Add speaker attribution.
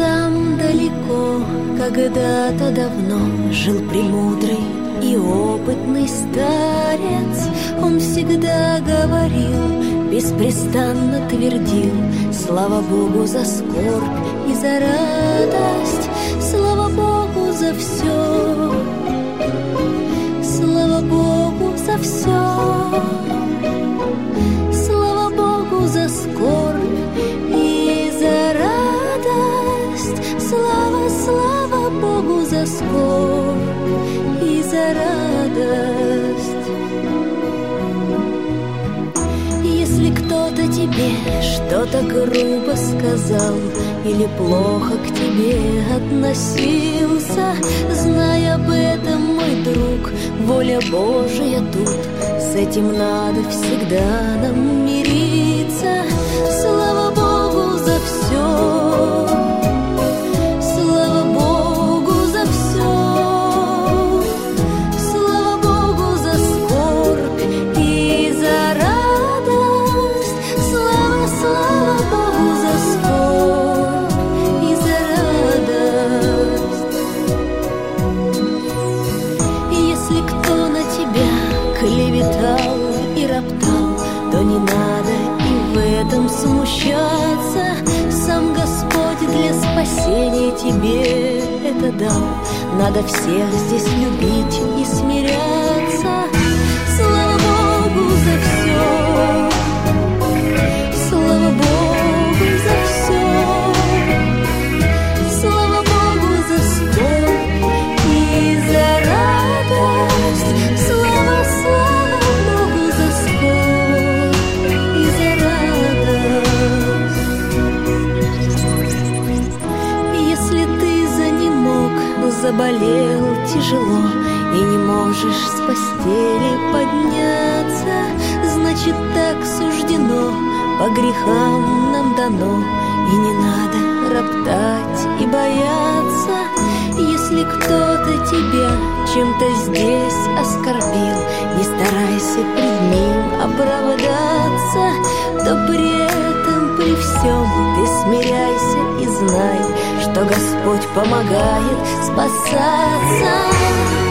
Speaker 1: Там далеко, когда-то давно, жил премудрый и опытный старец. Он всегда говорил, беспрестанно твердил: слава Богу за скорбь и за радость, слава Богу за все, слава Богу за все, слава Богу за скорбь и за радость, слава, слава Богу за скорбь и за радость. Если кто-то тебе что-то грубо сказал или плохо к тебе относился, знай об этом, мой друг, воля Божия тут. С этим надо всегда нам мириться. Слава Богу за все, слава Богу за все, слава Богу за скорбь и за радость, слава, слава Богу за скорбь и за радость. И если кто на тебя клеветал и роптал, то не надо и в этом смущаться. Сам Господь для спасения тебе это дал. Надо всех здесь любить и смиряться. Слава Богу за все, слава Богу за все, слава Богу за скорбь и за радость, слава, слава Богу за скорбь и за радость. Если ты занемог, заболел тяжело и не можешь с постели подняться, значит, так суждено, по грехам нам дано, и не надо роптать и бояться. Если кто-то тебя чем-то здесь оскорбил, не старайся пред ним оправдаться, то при этом, при всем ты смиряйся и знай, что Господь помогает спасаться.